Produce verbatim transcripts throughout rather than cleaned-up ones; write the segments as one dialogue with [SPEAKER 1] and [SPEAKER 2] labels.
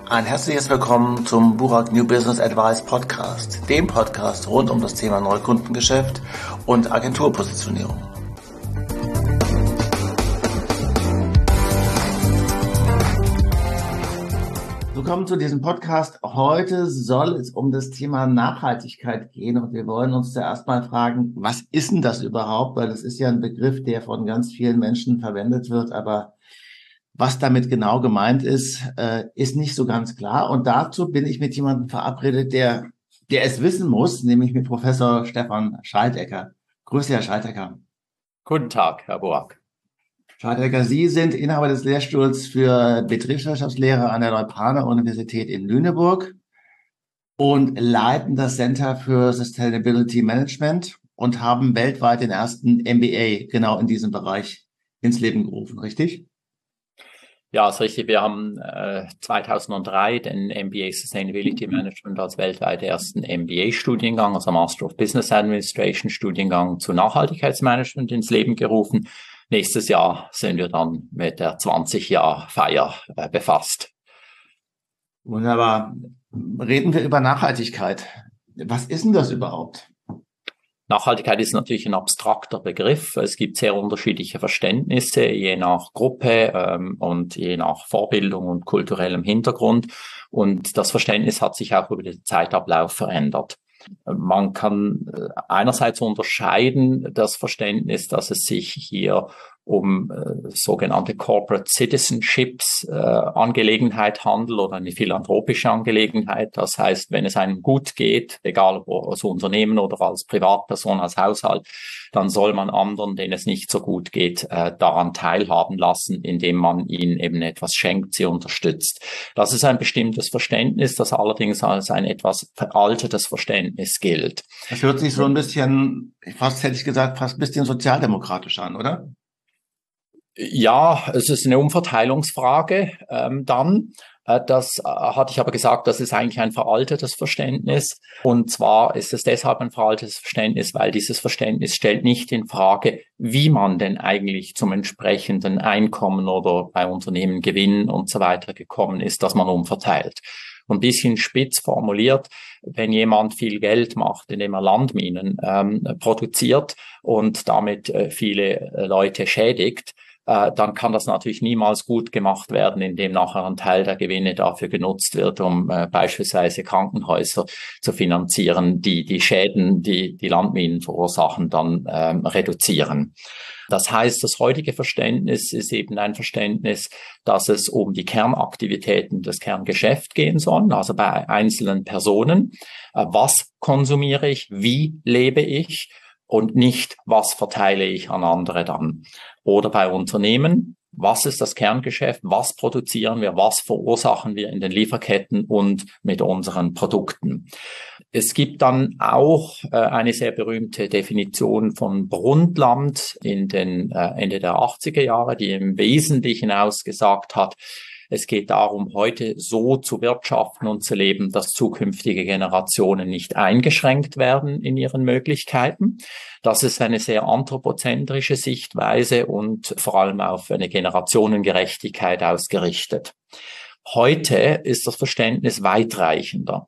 [SPEAKER 1] Ein herzliches Willkommen zum Burak New Business Advice Podcast, dem Podcast rund um das Thema Neukundengeschäft und Agenturpositionierung. Willkommen zu diesem Podcast. Heute soll es um das Thema Nachhaltigkeit gehen und wir wollen uns zuerst mal fragen, was ist denn das überhaupt? Weil das ist ja ein Begriff, der von ganz vielen Menschen verwendet wird, aber was damit genau gemeint ist, äh, ist nicht so ganz klar. Und dazu bin ich mit jemandem verabredet, der, der es wissen muss, nämlich mit Professor Stefan Schaltecker. Grüße, Herr Schaltecker.
[SPEAKER 2] Guten Tag, Herr Burak.
[SPEAKER 1] Schaltecker, Sie sind Inhaber des Lehrstuhls für Betriebswirtschaftslehre an der Leuphana-Universität in Lüneburg und leiten das Center für Sustainability Management und haben weltweit den ersten M B A genau in diesem Bereich ins Leben gerufen, richtig?
[SPEAKER 2] Ja, ist richtig. Wir haben äh, zweitausenddrei den M B A Sustainability Management als weltweit ersten M B A-Studiengang, also Master of Business Administration Studiengang zu Nachhaltigkeitsmanagement ins Leben gerufen. Nächstes Jahr sind wir dann mit der zwanzig-Jahr-Feier äh, befasst.
[SPEAKER 1] Wunderbar. Reden wir über Nachhaltigkeit. Was ist denn das überhaupt?
[SPEAKER 2] Nachhaltigkeit ist natürlich ein abstrakter Begriff. Es gibt sehr unterschiedliche Verständnisse, je nach Gruppe ähm, und je nach Vorbildung und kulturellem Hintergrund. Und das Verständnis hat sich auch über den Zeitablauf verändert. Man kann einerseits unterscheiden das Verständnis, dass es sich hier um äh, sogenannte Corporate Citizenships äh, Angelegenheit handelt oder eine philanthropische Angelegenheit. Das heißt, wenn es einem gut geht, egal ob als Unternehmen oder als Privatperson, als Haushalt, dann soll man anderen, denen es nicht so gut geht, äh, daran teilhaben lassen, indem man ihnen eben etwas schenkt, sie unterstützt. Das ist ein bestimmtes Verständnis, das allerdings als ein etwas veraltetes Verständnis gilt.
[SPEAKER 1] Das hört sich so ein bisschen, fast hätte ich gesagt, fast ein bisschen sozialdemokratisch an, oder?
[SPEAKER 2] Ja, es ist eine Umverteilungsfrage ähm, dann. Äh, das äh, hatte ich aber gesagt, das ist eigentlich ein veraltetes Verständnis. Und zwar ist es deshalb ein veraltetes Verständnis, weil dieses Verständnis stellt nicht in Frage, wie man denn eigentlich zum entsprechenden Einkommen oder bei Unternehmen Gewinn und so weiter gekommen ist, dass man umverteilt. Ein bisschen spitz formuliert, wenn jemand viel Geld macht, indem er Landminen ähm, produziert und damit äh, viele äh, Leute schädigt, äh, dann kann das natürlich niemals gut gemacht werden, indem nachher ein Teil der Gewinne dafür genutzt wird, um äh, beispielsweise Krankenhäuser zu finanzieren, die die Schäden, die die Landminen verursachen, dann ähm, reduzieren. Das heißt, das heutige Verständnis ist eben ein Verständnis, dass es um die Kernaktivitäten des Kerngeschäfts gehen soll, also bei einzelnen Personen. Äh, was konsumiere ich? Wie lebe ich? Und nicht, was verteile ich an andere dann. Oder bei Unternehmen, was ist das Kerngeschäft, was produzieren wir, was verursachen wir in den Lieferketten und mit unseren Produkten. Es gibt dann auch äh, eine sehr berühmte Definition von Brundtland in den äh, Ende der achtziger Jahre, die im Wesentlichen ausgesagt hat, es geht darum, heute so zu wirtschaften und zu leben, dass zukünftige Generationen nicht eingeschränkt werden in ihren Möglichkeiten. Das ist eine sehr anthropozentrische Sichtweise und vor allem auf eine Generationengerechtigkeit ausgerichtet. Heute ist das Verständnis weitreichender.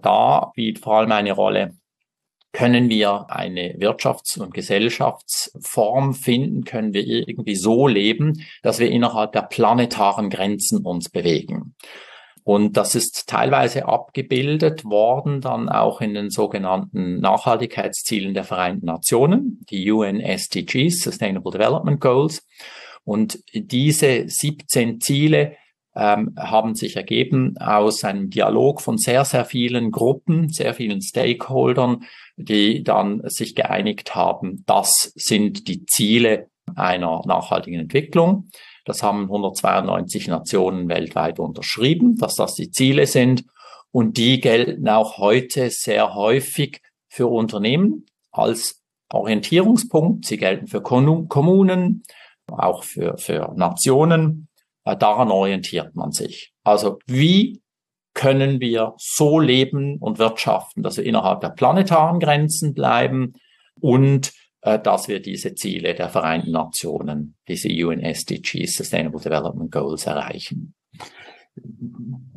[SPEAKER 2] Da spielt vor allem eine Rolle, können wir eine Wirtschafts- und Gesellschaftsform finden, können wir irgendwie so leben, dass wir innerhalb der planetaren Grenzen uns bewegen. Und das ist teilweise abgebildet worden dann auch in den sogenannten Nachhaltigkeitszielen der Vereinten Nationen, die U N S D Gs, Sustainable Development Goals. Und diese siebzehn Ziele ähm, haben sich ergeben aus einem Dialog von sehr, sehr vielen Gruppen, sehr vielen Stakeholdern, die dann sich geeinigt haben, das sind die Ziele einer nachhaltigen Entwicklung. Das haben hundertzweiundneunzig Nationen weltweit unterschrieben, dass das die Ziele sind. Und die gelten auch heute sehr häufig für Unternehmen als Orientierungspunkt. Sie gelten für Kommunen, auch für, für Nationen. Daran orientiert man sich. Also wie können wir so leben und wirtschaften, dass wir innerhalb der planetaren Grenzen bleiben und äh, dass wir diese Ziele der Vereinten Nationen, diese U N S D Gs, Sustainable Development Goals, erreichen.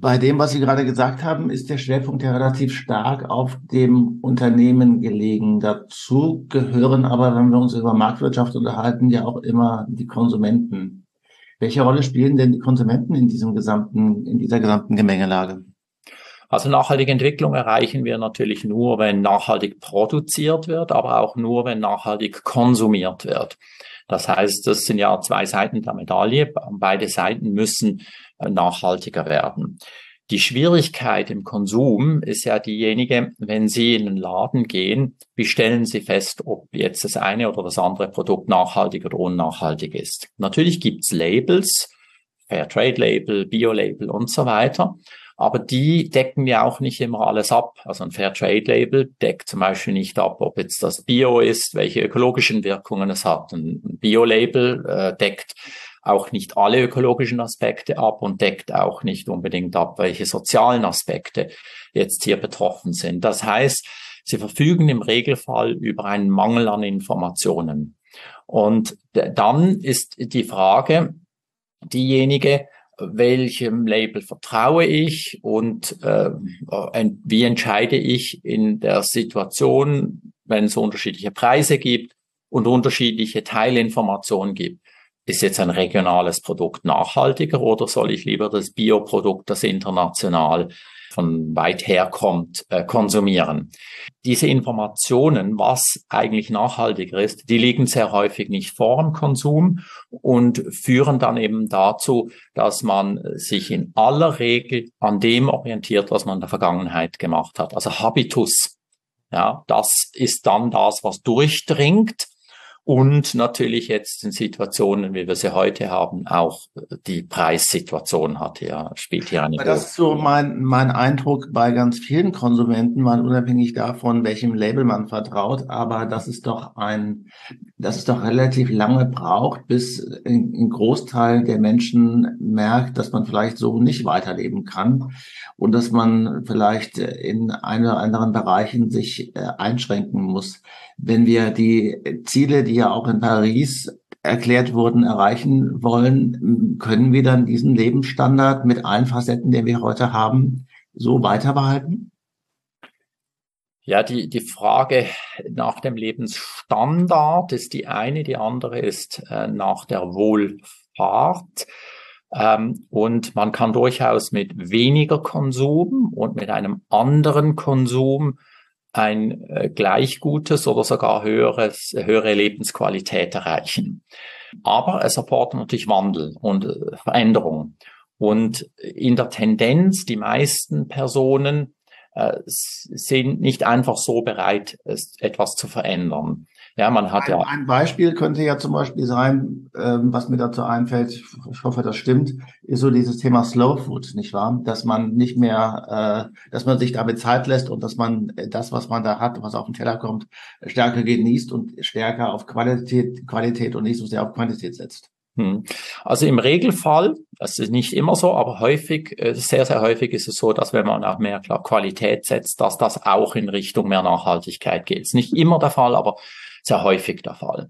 [SPEAKER 1] Bei dem, was Sie gerade gesagt haben, ist der Schwerpunkt ja relativ stark auf dem Unternehmen gelegen. Dazu gehören aber, wenn wir uns über Marktwirtschaft unterhalten, ja auch immer die Konsumenten. Welche Rolle spielen denn die Konsumenten in diesem gesamten, in dieser gesamten Gemengelage?
[SPEAKER 2] Also nachhaltige Entwicklung erreichen wir natürlich nur, wenn nachhaltig produziert wird, aber auch nur, wenn nachhaltig konsumiert wird. Das heißt, das sind ja zwei Seiten der Medaille. Beide Seiten müssen nachhaltiger werden. Die Schwierigkeit im Konsum ist ja diejenige, wenn Sie in einen Laden gehen, wie stellen Sie fest, ob jetzt das eine oder das andere Produkt nachhaltig oder unnachhaltig ist. Natürlich gibt's Labels, Fairtrade-Label, Bio-Label und so weiter. Aber die decken ja auch nicht immer alles ab. Also ein Fairtrade-Label deckt zum Beispiel nicht ab, ob jetzt das Bio ist, welche ökologischen Wirkungen es hat. Ein Bio-Label äh, deckt auch nicht alle ökologischen Aspekte ab und deckt auch nicht unbedingt ab, welche sozialen Aspekte jetzt hier betroffen sind. Das heißt, sie verfügen im Regelfall über einen Mangel an Informationen. Und dann ist die Frage diejenige, welchem Label vertraue ich und äh, wie entscheide ich in der Situation, wenn es unterschiedliche Preise gibt und unterschiedliche Teilinformationen gibt. Ist jetzt ein regionales Produkt nachhaltiger oder soll ich lieber das Bioprodukt, das international von weit her kommt, äh, konsumieren? Diese Informationen, was eigentlich nachhaltiger ist, die liegen sehr häufig nicht vor dem Konsum und führen dann eben dazu, dass man sich in aller Regel an dem orientiert, was man in der Vergangenheit gemacht hat. Also Habitus, ja, das ist dann das, was durchdringt. Und natürlich jetzt in Situationen, wie wir sie heute haben, auch die Preissituation hat ja, spielt hier eine Rolle.
[SPEAKER 1] Das ist so mein, mein Eindruck bei ganz vielen Konsumenten, mal unabhängig davon, welchem Label man vertraut. Aber das ist doch ein, das ist doch relativ lange braucht, bis ein, ein Großteil der Menschen merkt, dass man vielleicht so nicht weiterleben kann und dass man vielleicht in ein oder anderen Bereichen sich einschränken muss. Wenn wir die Ziele, die ja auch in Paris erklärt wurden, erreichen wollen, können wir dann diesen Lebensstandard mit allen Facetten, den wir heute haben, so weiter behalten?
[SPEAKER 2] Ja, die, die Frage nach dem Lebensstandard ist die eine, die andere ist äh, nach der Wohlfahrt. Ähm, und man kann durchaus mit weniger Konsum und mit einem anderen Konsum ein äh, gleich gutes oder sogar höheres, höhere Lebensqualität erreichen. Aber es erfordert natürlich Wandel und äh, Veränderung. Und in der Tendenz, die meisten Personen äh, sind nicht einfach so bereit, etwas zu verändern. Ja, man hat
[SPEAKER 1] ein,
[SPEAKER 2] ja.
[SPEAKER 1] Ein Beispiel könnte ja zum Beispiel sein, ähm, was mir dazu einfällt, ich hoffe, das stimmt, ist so dieses Thema Slow Food, nicht wahr? Dass man nicht mehr, äh, dass man sich damit Zeit lässt und dass man das, was man da hat, was auf den Teller kommt, stärker genießt und stärker auf Qualität, Qualität und nicht so sehr auf Quantität setzt.
[SPEAKER 2] Also im Regelfall, das ist nicht immer so, aber häufig, sehr, sehr häufig ist es so, dass wenn man auf mehr Qualität setzt, dass das auch in Richtung mehr Nachhaltigkeit geht. Ist nicht immer der Fall, aber sehr häufig der Fall.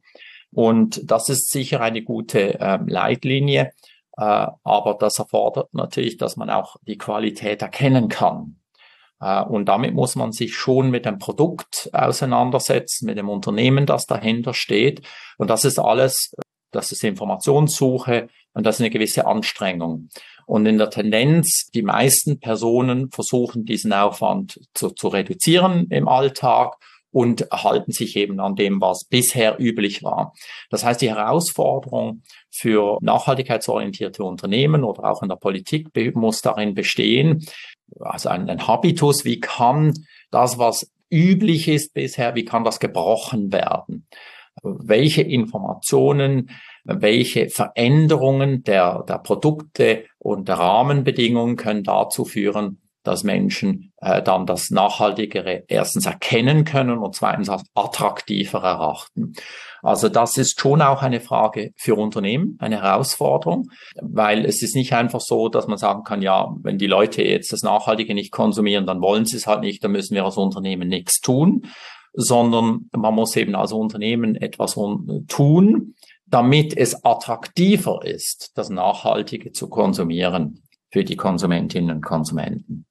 [SPEAKER 2] Und das ist sicher eine gute äh, Leitlinie, äh, aber das erfordert natürlich, dass man auch die Qualität erkennen kann. Äh, und damit muss man sich schon mit dem Produkt auseinandersetzen, mit dem Unternehmen, das dahinter steht. Und das ist alles, das ist Informationssuche und das ist eine gewisse Anstrengung. Und in der Tendenz, die meisten Personen versuchen, diesen Aufwand zu, zu reduzieren im Alltag und halten sich eben an dem, was bisher üblich war. Das heißt, die Herausforderung für nachhaltigkeitsorientierte Unternehmen oder auch in der Politik muss darin bestehen, also ein, ein Habitus, wie kann das, was üblich ist bisher, wie kann das gebrochen werden? Welche Informationen, welche Veränderungen der, der Produkte und der Rahmenbedingungen können dazu führen, dass Menschen äh, dann das Nachhaltigere erstens erkennen können und zweitens als attraktiver erachten. Also das ist schon auch eine Frage für Unternehmen, eine Herausforderung, weil es ist nicht einfach so, dass man sagen kann, ja, wenn die Leute jetzt das Nachhaltige nicht konsumieren, dann wollen sie es halt nicht, dann müssen wir als Unternehmen nichts tun, sondern man muss eben als Unternehmen etwas tun, damit es attraktiver ist, das Nachhaltige zu konsumieren. für die Konsumentinnen und Konsumenten.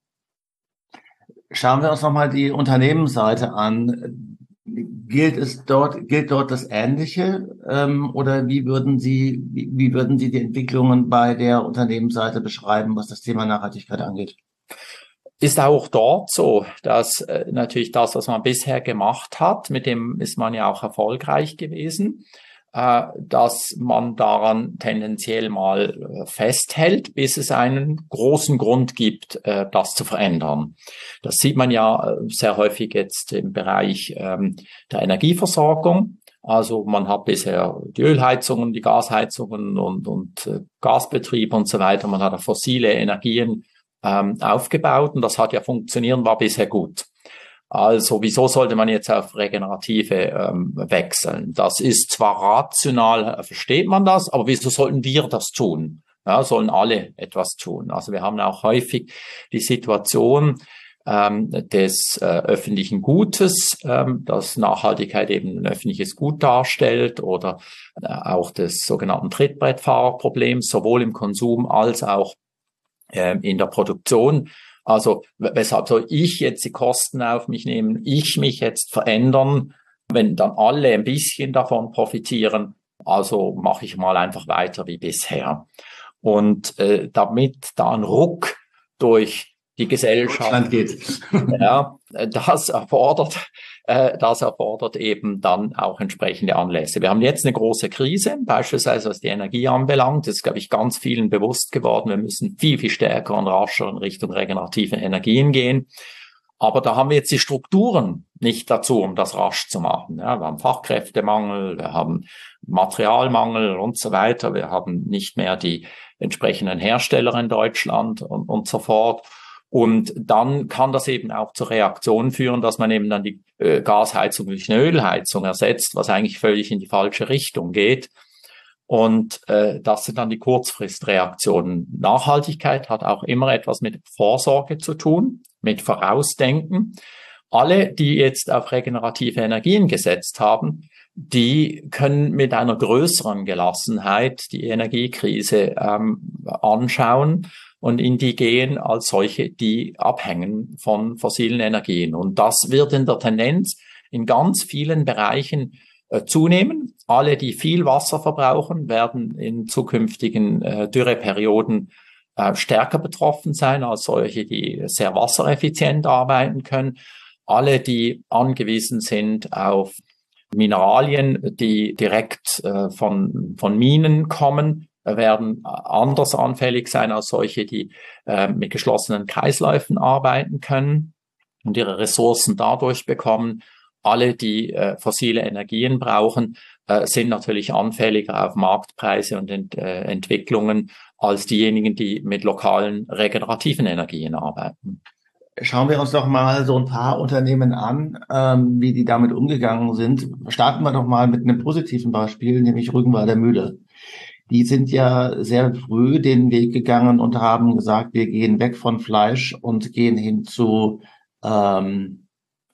[SPEAKER 1] Schauen wir uns nochmal die Unternehmensseite an. Gilt es dort, gilt dort das Ähnliche, ähm, oder wie würden Sie, wie, wie würden Sie die Entwicklungen bei der Unternehmensseite beschreiben, was das Thema Nachhaltigkeit angeht?
[SPEAKER 2] Ist auch dort so, dass äh, natürlich das, was man bisher gemacht hat, mit dem ist man ja auch erfolgreich gewesen, äh, dass man daran tendenziell mal äh, festhält, bis es einen großen Grund gibt, äh, das zu verändern. Das sieht man ja äh, sehr häufig jetzt im Bereich ähm, der Energieversorgung. Also man hat bisher die Ölheizungen, die Gasheizungen und, und äh, Gasbetrieb und so weiter. Man hat fossile Energien ähm, aufgebaut und das hat ja funktioniert, war bisher gut. Also wieso sollte man jetzt auf regenerative ähm, wechseln? Das ist zwar rational, versteht man das, aber wieso sollten wir das tun? Ja, sollen alle etwas tun. Also wir haben auch häufig die Situation ähm, des äh, öffentlichen Gutes, ähm, dass Nachhaltigkeit eben ein öffentliches Gut darstellt, oder äh, auch des sogenannten Trittbrettfahrerproblems, sowohl im Konsum als auch äh, in der Produktion. Also weshalb soll ich jetzt die Kosten auf mich nehmen, ich mich jetzt verändern, wenn dann alle ein bisschen davon profitieren? Also mache ich mal einfach weiter wie bisher. Und äh, damit da ein Ruck durch die Gesellschaft
[SPEAKER 1] geht.
[SPEAKER 2] Ja, das erfordert, äh, das erfordert eben dann auch entsprechende Anlässe. Wir haben jetzt eine große Krise, beispielsweise was die Energie anbelangt. Das ist, glaube ich, ganz vielen bewusst geworden. Wir müssen viel, viel stärker und rascher in Richtung regenerative Energien gehen. Aber da haben wir jetzt die Strukturen nicht dazu, um das rasch zu machen. Ja, wir haben Fachkräftemangel, wir haben Materialmangel und so weiter. Wir haben nicht mehr die entsprechenden Hersteller in Deutschland und, und so fort. Und dann kann das eben auch zur Reaktion führen, dass man eben dann die äh, Gasheizung durch eine Ölheizung ersetzt, was eigentlich völlig in die falsche Richtung geht. Und äh, das sind dann die Kurzfristreaktionen. Nachhaltigkeit hat auch immer etwas mit Vorsorge zu tun, mit Vorausdenken. Alle, die jetzt auf regenerative Energien gesetzt haben, die können mit einer größeren Gelassenheit die Energiekrise ähm, anschauen und in die gehen als solche, die abhängen von fossilen Energien. Und das wird in der Tendenz in ganz vielen Bereichen äh, zunehmen. Alle, die viel Wasser verbrauchen, werden in zukünftigen äh, Dürreperioden äh, stärker betroffen sein als solche, die sehr wassereffizient arbeiten können. Alle, die angewiesen sind auf Mineralien, die direkt äh, von, von Minen kommen, werden anders anfällig sein als solche, die äh, mit geschlossenen Kreisläufen arbeiten können und ihre Ressourcen dadurch bekommen. Alle, die äh, fossile Energien brauchen, äh, sind natürlich anfälliger auf Marktpreise und Ent, äh, Entwicklungen als diejenigen, die mit lokalen regenerativen Energien arbeiten.
[SPEAKER 1] Schauen wir uns doch mal so ein paar Unternehmen an, ähm, wie die damit umgegangen sind. Starten wir doch mal mit einem positiven Beispiel, nämlich Rügenwalder Mühle. Die sind ja sehr früh den Weg gegangen und haben gesagt, wir gehen weg von Fleisch und gehen hin zu, ähm,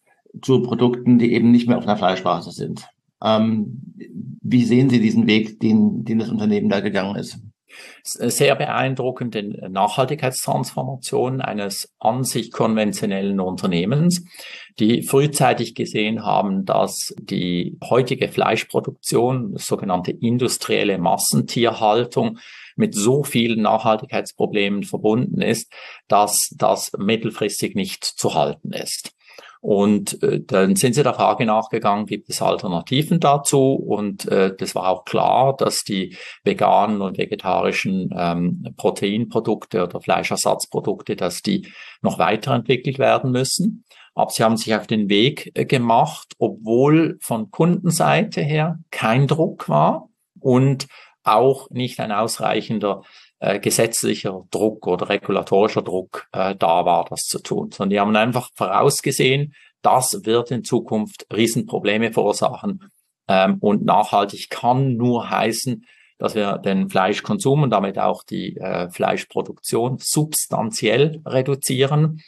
[SPEAKER 1] zu Produkten, die eben nicht mehr auf einer Fleischbasis sind. Ähm, wie sehen Sie diesen Weg, den, den das Unternehmen da gegangen ist?
[SPEAKER 2] Sehr beeindruckende Nachhaltigkeitstransformation eines an sich konventionellen Unternehmens, die frühzeitig gesehen haben, dass die heutige Fleischproduktion, das sogenannte industrielle Massentierhaltung, mit so vielen Nachhaltigkeitsproblemen verbunden ist, dass das mittelfristig nicht zu halten ist. Und äh, dann sind sie der Frage nachgegangen, gibt es Alternativen dazu? Und äh, das war auch klar, dass die veganen und vegetarischen ähm, Proteinprodukte oder Fleischersatzprodukte, dass die noch weiterentwickelt werden müssen. Aber sie haben sich auf den Weg äh, gemacht, obwohl von Kundenseite her kein Druck war und auch nicht ein ausreichender äh, gesetzlicher Druck oder regulatorischer Druck äh, da war, das zu tun. Sondern die haben einfach vorausgesehen, das wird in Zukunft Riesenprobleme verursachen. Ähm, und nachhaltig kann nur heißen, dass wir den Fleischkonsum und damit auch die äh, Fleischproduktion substanziell reduzieren.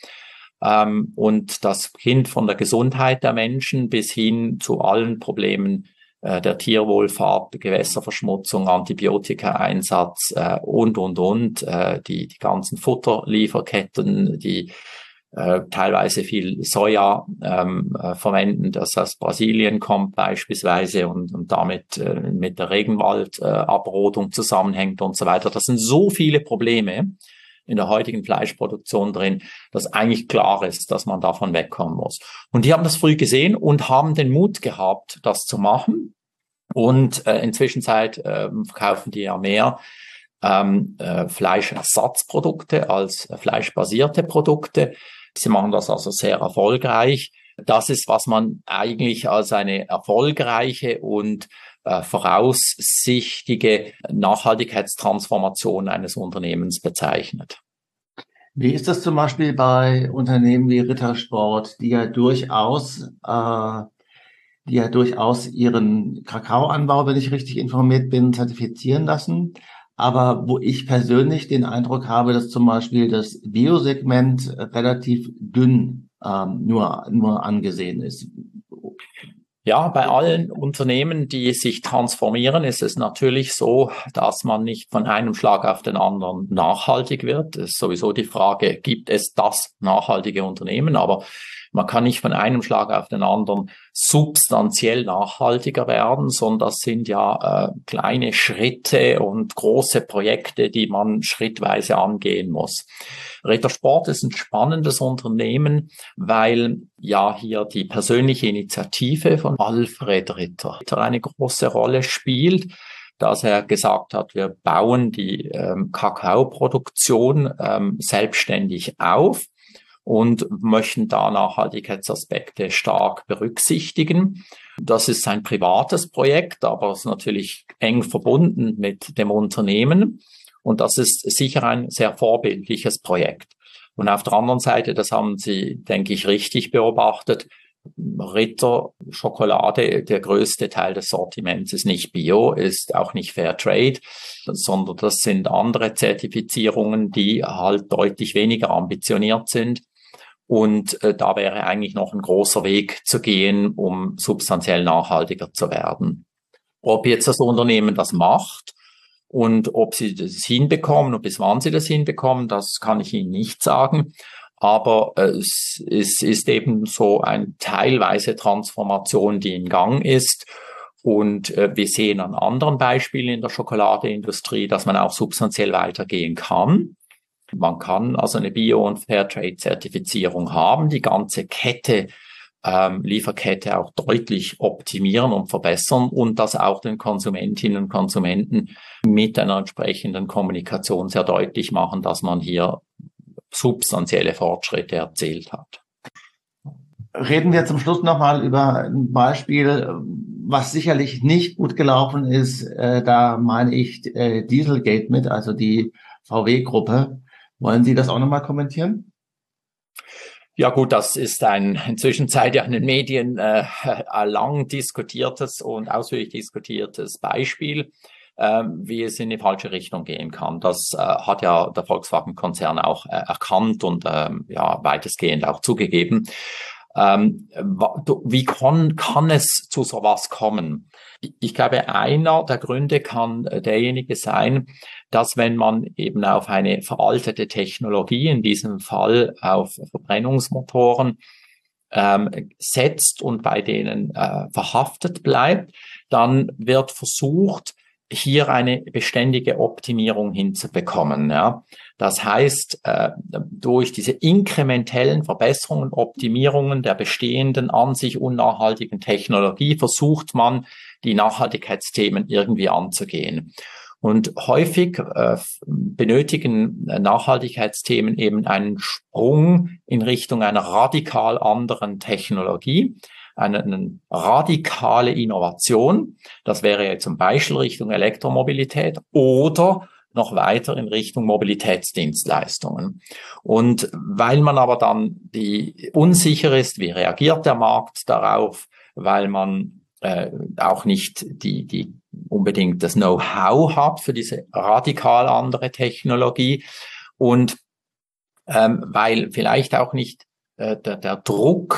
[SPEAKER 2] Ähm, und das Kind von der Gesundheit der Menschen bis hin zu allen Problemen äh, der Tierwohlfahrt, Gewässerverschmutzung, Antibiotikaeinsatz äh, und, und, und, äh, die, die ganzen Futterlieferketten, die äh, teilweise viel Soja ähm, äh, verwenden, das aus Brasilien kommt beispielsweise und, und damit äh, mit der Regenwaldabrodung äh, zusammenhängt und so weiter. Das sind so viele Probleme in der heutigen Fleischproduktion drin, dass eigentlich klar ist, dass man davon wegkommen muss. Und die haben das früh gesehen und haben den Mut gehabt, das zu machen. Und äh, inzwischen äh, verkaufen die ja mehr ähm, äh, Fleischersatzprodukte als äh, fleischbasierte Produkte. Sie machen das also sehr erfolgreich. Das ist, was man eigentlich als eine erfolgreiche und äh, voraussichtige Nachhaltigkeitstransformation eines Unternehmens bezeichnet.
[SPEAKER 1] Wie ist das zum Beispiel bei Unternehmen wie Rittersport, die ja durchaus, äh, die ja durchaus ihren Kakaoanbau, wenn ich richtig informiert bin, zertifizieren lassen? Aber wo ich persönlich den Eindruck habe, dass zum Beispiel das Biosegment relativ dünn ähm, nur, nur angesehen ist.
[SPEAKER 2] Ja, bei allen Unternehmen, die sich transformieren, ist es natürlich so, dass man nicht von einem Schlag auf den anderen nachhaltig wird. Das ist sowieso die Frage, gibt es das nachhaltige Unternehmen? Aber man kann nicht von einem Schlag auf den anderen substanziell nachhaltiger werden, sondern das sind ja äh, kleine Schritte und große Projekte, die man schrittweise angehen muss. Rittersport ist ein spannendes Unternehmen, weil ja hier die persönliche Initiative von Alfred Ritter eine große Rolle spielt, dass er gesagt hat, wir bauen die ähm, Kakaoproduktion ähm, selbstständig auf und möchten da Nachhaltigkeitsaspekte stark berücksichtigen. Das ist ein privates Projekt, aber es ist natürlich eng verbunden mit dem Unternehmen. Und das ist sicher ein sehr vorbildliches Projekt. Und auf der anderen Seite, das haben Sie, denke ich, richtig beobachtet, Ritter Schokolade, der größte Teil des Sortiments ist nicht Bio, ist auch nicht Fair Trade, sondern das sind andere Zertifizierungen, die halt deutlich weniger ambitioniert sind. Und äh, da wäre eigentlich noch ein großer Weg zu gehen, um substanziell nachhaltiger zu werden. Ob jetzt das Unternehmen das macht und ob sie das hinbekommen und bis wann sie das hinbekommen, das kann ich Ihnen nicht sagen. Aber äh, es, es ist eben so eine teilweise Transformation, die in Gang ist. Und äh, wir sehen an anderen Beispielen in der Schokoladeindustrie, dass man auch substanziell weitergehen kann. Man kann also eine Bio- und Fairtrade-Zertifizierung haben, die ganze Kette, ähm, Lieferkette auch deutlich optimieren und verbessern und das auch den Konsumentinnen und Konsumenten mit einer entsprechenden Kommunikation sehr deutlich machen, dass man hier substanzielle Fortschritte erzielt hat.
[SPEAKER 1] Reden wir zum Schluss nochmal über ein Beispiel, was sicherlich nicht gut gelaufen ist. Äh, da meine ich äh, Dieselgate mit, also die V W-Gruppe. Wollen Sie das auch nochmal kommentieren?
[SPEAKER 2] Ja gut, das ist ein inzwischen Zeit ja in den Medien äh, lang diskutiertes und ausführlich diskutiertes Beispiel, äh, wie es in die falsche Richtung gehen kann. Das äh, hat ja der Volkswagen-Konzern auch äh, erkannt und äh, ja weitestgehend auch zugegeben. Ähm, wie kann, kann es zu sowas kommen? Ich glaube, einer der Gründe kann derjenige sein, dass wenn man eben auf eine veraltete Technologie, in diesem Fall auf Verbrennungsmotoren, ähm, setzt und bei denen äh, verhaftet bleibt, dann wird versucht, hier eine beständige Optimierung hinzubekommen. Ja. Das heißt, äh, durch diese inkrementellen Verbesserungen, Optimierungen der bestehenden, an sich unnachhaltigen Technologie versucht man, die Nachhaltigkeitsthemen irgendwie anzugehen. Und häufig äh, benötigen Nachhaltigkeitsthemen eben einen Sprung in Richtung einer radikal anderen Technologie. Eine, eine radikale Innovation. Das wäre jetzt zum Beispiel Richtung Elektromobilität oder noch weiter in Richtung Mobilitätsdienstleistungen. Und weil man aber dann die unsicher ist, wie reagiert der Markt darauf, weil man äh, auch nicht die, die unbedingt das Know-how hat für diese radikal andere Technologie und ähm, weil vielleicht auch nicht äh, der, der Druck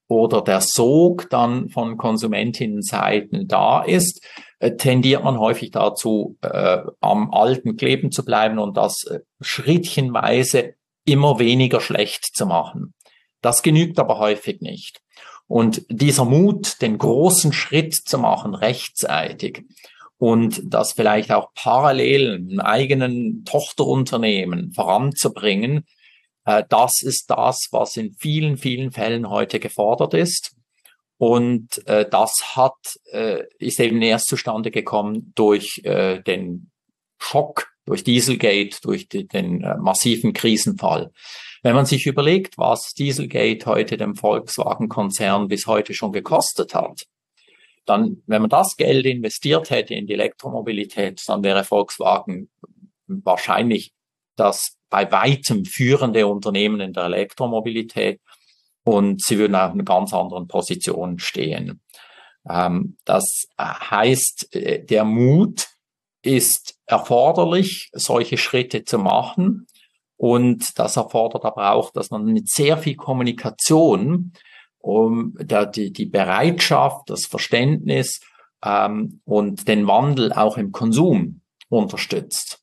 [SPEAKER 2] oder der Sog dann von Konsumentinnenseiten da ist, äh, tendiert man häufig dazu, äh, am Alten kleben zu bleiben und das äh, schrittchenweise immer weniger schlecht zu machen. Das genügt aber häufig nicht. Und dieser Mut, den großen Schritt zu machen, rechtzeitig, und das vielleicht auch parallel einen eigenen Tochterunternehmen voranzubringen, äh, das ist das, was in vielen, vielen Fällen heute gefordert ist. Und äh, das hat äh, ist eben erst zustande gekommen durch äh, den Schock, durch Dieselgate, durch die, den äh, massiven Krisenfall. Wenn man sich überlegt, was Dieselgate heute dem Volkswagen-Konzern bis heute schon gekostet hat, dann, wenn man das Geld investiert hätte in die Elektromobilität, dann wäre Volkswagen wahrscheinlich das bei weitem führende Unternehmen in der Elektromobilität und sie würden auf einer ganz anderen Position stehen. Ähm, das heißt, der Mut ist erforderlich, solche Schritte zu machen, und das erfordert aber auch, dass man mit sehr viel Kommunikation um der, die, die Bereitschaft, das Verständnis ähm, und den Wandel auch im Konsum unterstützt.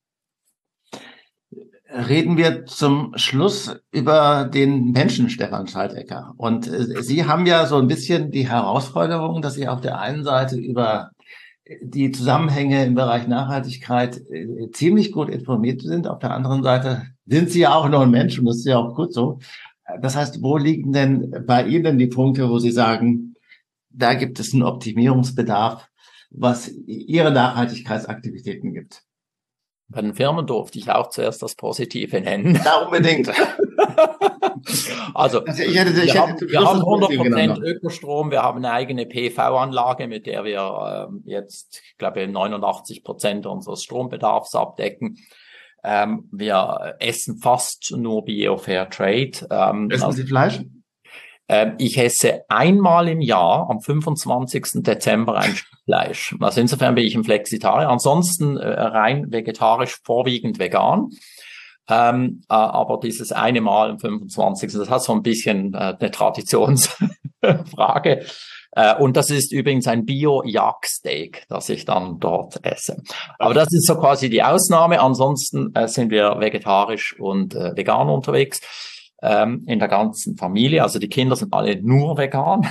[SPEAKER 1] Reden wir zum Schluss über den Menschen Stefan Schaltecker. Und äh, Sie haben ja so ein bisschen die Herausforderung, dass Sie auf der einen Seite über die Zusammenhänge im Bereich Nachhaltigkeit äh, ziemlich gut informiert sind. Auf der anderen Seite sind Sie ja auch noch ein Mensch, und das ist ja auch gut so. Das heißt, wo liegen denn bei Ihnen die Punkte, wo Sie sagen, da gibt es einen Optimierungsbedarf, was Ihre Nachhaltigkeitsaktivitäten gibt?
[SPEAKER 2] Bei den Firmen durfte ich auch zuerst das Positive nennen.
[SPEAKER 1] Ja, unbedingt.
[SPEAKER 2] Also,
[SPEAKER 1] also ich hätte, ich
[SPEAKER 2] wir,
[SPEAKER 1] hätte
[SPEAKER 2] haben, wir haben hundert Prozent
[SPEAKER 1] genau.
[SPEAKER 2] Ökostrom, wir haben eine eigene P V-Anlage, mit der wir ähm, jetzt, ich glaube, neunundachtzig Prozent unseres Strombedarfs abdecken. Ähm, wir essen fast nur Bio Fair Trade. Ähm,
[SPEAKER 1] Essen
[SPEAKER 2] also,
[SPEAKER 1] Sie Fleisch?
[SPEAKER 2] Ähm, ich esse einmal im Jahr, am fünfundzwanzigsten Dezember, ein Stück Fleisch. Also insofern bin ich ein Flexitarier. Ansonsten äh, rein vegetarisch, vorwiegend vegan. Ähm, äh, aber dieses eine Mal am fünfundzwanzigsten das hat so ein bisschen äh, eine Traditionsfrage. Äh, und das ist übrigens ein Bio-Jagdsteak, das ich dann dort esse. Aber das ist so quasi die Ausnahme. Ansonsten äh, sind wir vegetarisch und äh, vegan unterwegs ähm, in der ganzen Familie. Also die Kinder sind alle nur vegan.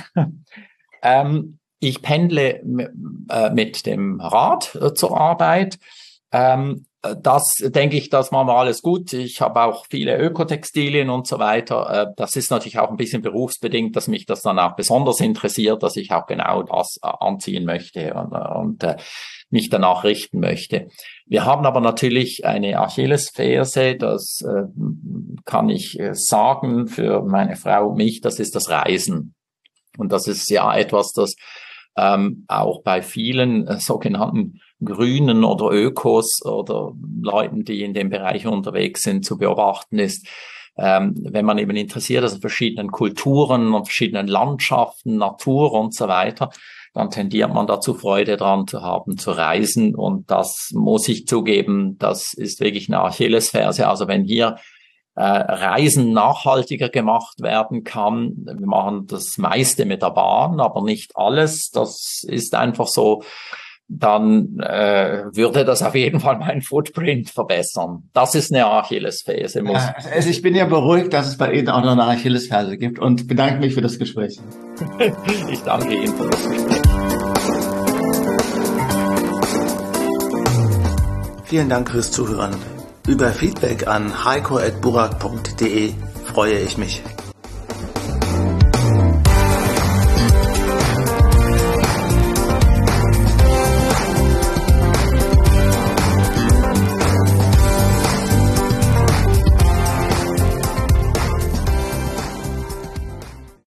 [SPEAKER 2] ähm, ich pendle m- äh, mit dem Rad äh, zur Arbeit. Ähm, Das denke ich, das machen wir alles gut. Ich habe auch viele Ökotextilien und so weiter. Das ist natürlich auch ein bisschen berufsbedingt, dass mich das dann auch besonders interessiert, dass ich auch genau das anziehen möchte und, und äh, mich danach richten möchte. Wir haben aber natürlich eine Achillesferse, das äh, kann ich sagen für meine Frau und mich, das ist das Reisen. Und das ist ja etwas, das ähm, auch bei vielen äh, sogenannten Grünen oder Ökos oder Leuten, die in dem Bereich unterwegs sind, zu beobachten ist, ähm, wenn man eben interessiert ist an verschiedenen Kulturen und verschiedenen Landschaften, Natur und so weiter, dann tendiert man dazu, Freude dran zu haben, zu reisen. Und das muss ich zugeben, das ist wirklich eine Achillesferse. Also wenn hier äh, Reisen nachhaltiger gemacht werden kann, wir machen das meiste mit der Bahn, aber nicht alles, das ist einfach so, dann äh, würde das auf jeden Fall meinen Footprint verbessern. Das ist eine Achillesferse. Muss
[SPEAKER 1] Also ich bin ja beruhigt, dass es bei Ihnen auch noch eine Achillesferse gibt, und bedanke mich für das Gespräch.
[SPEAKER 2] Ich danke Ihnen für das Gespräch.
[SPEAKER 1] Vielen Dank fürs Zuhören. Über Feedback an heiko at burak punkt de freue ich mich.